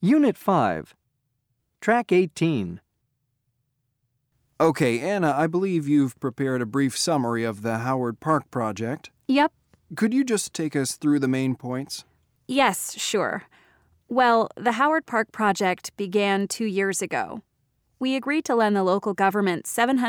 Unit 5. Track 18. Okay, Anna, I believe you've prepared a brief summary of the Howard Park project. Yep. Could you just take us through the main points? Yes, sure. Well, the Howard Park project began 2 years ago. We agreed to lend the local government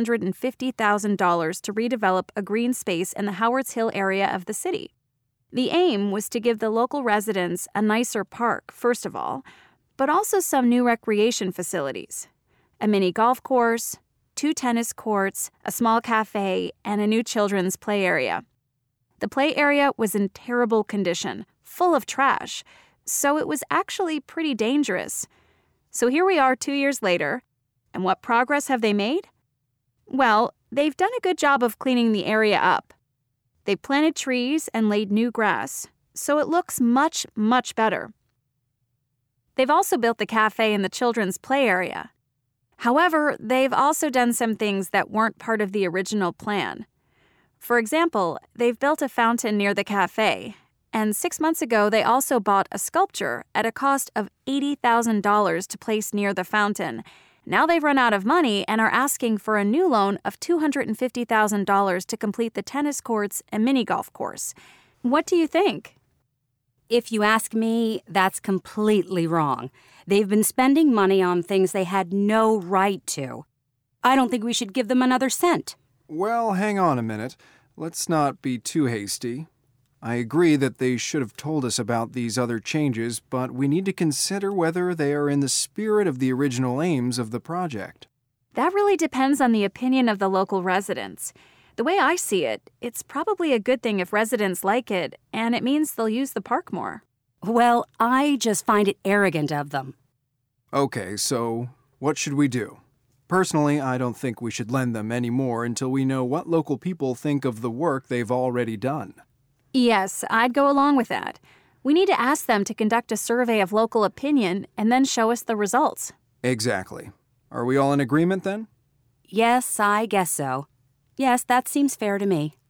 $750,000 to redevelop a green space in the Howards Hill area of the city. The aim was to give the local residents a nicer park, first of all, but also some new recreation facilities. A mini golf course, 2 tennis courts, a small cafe, and a new children's play area. The play area was in terrible condition, full of trash, so it was actually pretty dangerous. So here we are 2 years later, and what progress have they made? Well, they've done a good job of cleaning the area up. They've planted trees and laid new grass, so it looks much, much better. They've also built the cafe and the children's play area. However, they've also done some things that weren't part of the original plan. For example, they've built a fountain near the cafe, and 6 months ago they also bought a sculpture at a cost of $80,000 to place near the fountain. Now they've run out of money and are asking for a new loan of $250,000 to complete the tennis courts and mini golf course. What do you think? If you ask me, that's completely wrong. They've been spending money on things they had no right to. I don't think we should give them another cent. Well, hang on a minute. Let's not be too hasty. I agree that they should have told us about these other changes, but we need to consider whether they are in the spirit of the original aims of the project. That really depends on the opinion of the local residents. The way I see it, it's probably a good thing if residents like it, and it means they'll use the park more. Well, I just find it arrogant of them. Okay, so what should we do? Personally, I don't think we should lend them any more until we know what local people think of the work they've already done. Yes, I'd go along with that. We need to ask them to conduct a survey of local opinion and then show us the results. Exactly. Are we all in agreement then? Yes, I guess so. Yes, that seems fair to me.